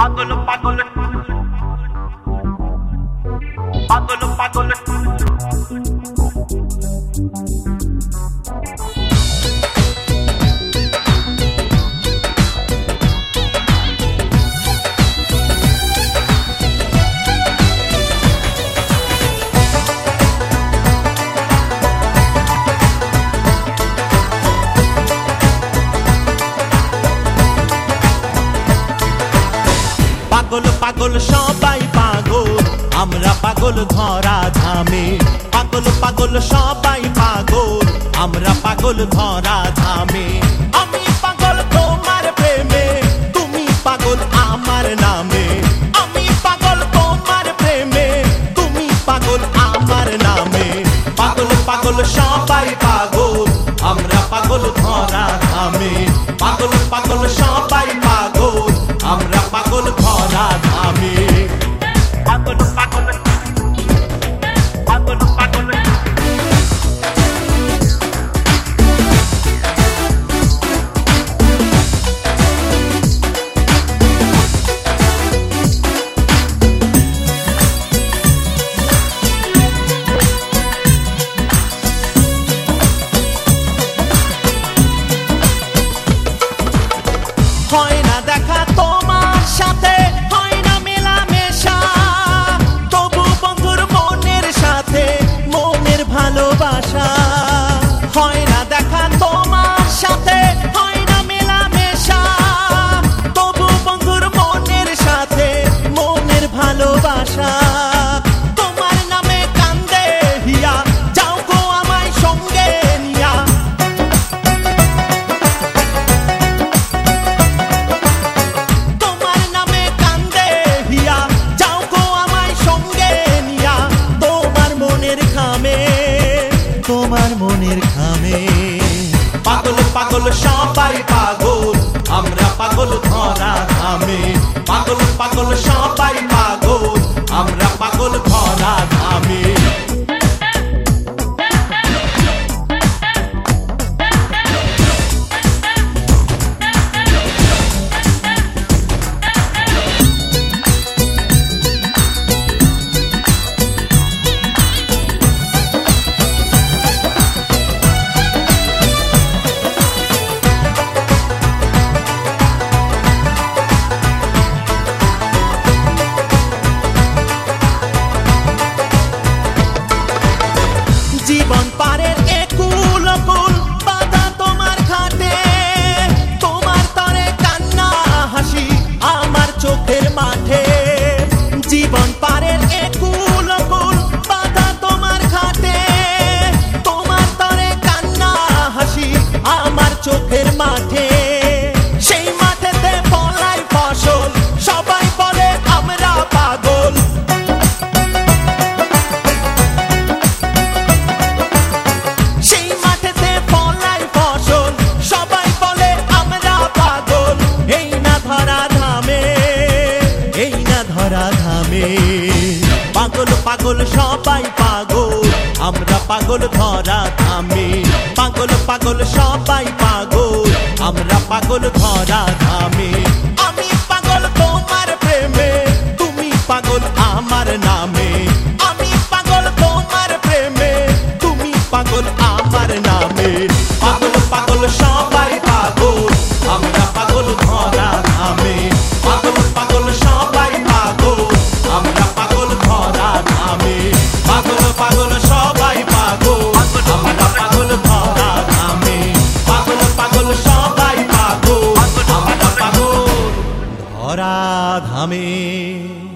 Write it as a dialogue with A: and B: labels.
A: পাগল পাগল পাগল পাগল
B: পাগল পাগল সবাই পাগল আমরা পাগল ধরা ধামে পাগল পাগল সবাই পাগল আমরা পাগল ধরা ধামে আমি পাগল তোমার প্রেমে তুমি পাগল আমার নামে আমি পাগল তোমার প্রেমে তুমি পাগল আমার নামে পাগল পাগল সবাই পাগল আমরা পাগল ধরা ধামে পাগল পাগল সবাই পাগল আমরা পাগল ধরা ধামে
A: পাগল পাগল পাগল পাগল
B: হয় না দেখা তোমার সাথে হয় না মেলামেশা তবু বন্ধুর মনের সাথে মনের ভালোবাসা হয় না দেখা তোমার সাথে হয় না মেলামেশা তবু বন্ধুর মনের সাথে মনের ভালোবাসা তোমার নামে কান্দে হিয়া যাও গো আমায় সঙ্গে নিয়া তোমার নামে কান্দে হিয়া যাও গো আমায় সঙ্গে নিয়া তোমার মনের খামে তোমার মনের খামে পাগল পাগল সবাই পাগল আমরা পাগল ধরা ধামে পাগল পাগল সবাই পাগল আমরা পাগল ধরা ধামে জীবন পারের একুল কুল বাধা তোমার ঘাটে তোমার তরে কান্না হাসি আমার চোখের মাঠে জীবন পারের একুল কুল বাধা তোমার ঘাটে তোমার তরে কান্না হাসি আমার চোখের মাঠে সেই মাঠেতে ফলাই ফসল সবাই বলে আমরা পাগল সেই মাঠেতে ফলাই ফসল সবাই বলে আমরা পাগল এই না ধরা ধামে এই না ধরা ধামে পাগল পাগল সবাই পাগল আমরা পাগল ধরা ধামে পাগল পাগল সবাই পাগল আমরা পাগল ধরা ধামে আমি পাগল তোমার প্রেমে তুমি পাগল আমার নামে আমি পাগল তোমার প্রেমে তুমি পাগল আমার নামে পাগল পাগল সবাই পাগল আমরা পাগল ধরা ধামে পাগল পাগল সবাই পাগল আমরা পাগল ধরা ধামে পাগল পাগল সবাই পাগল আমরা পাগল ধরা ধামে পাগল পাগল সবাই পাগল আমরা পাগল ধরা ধামে।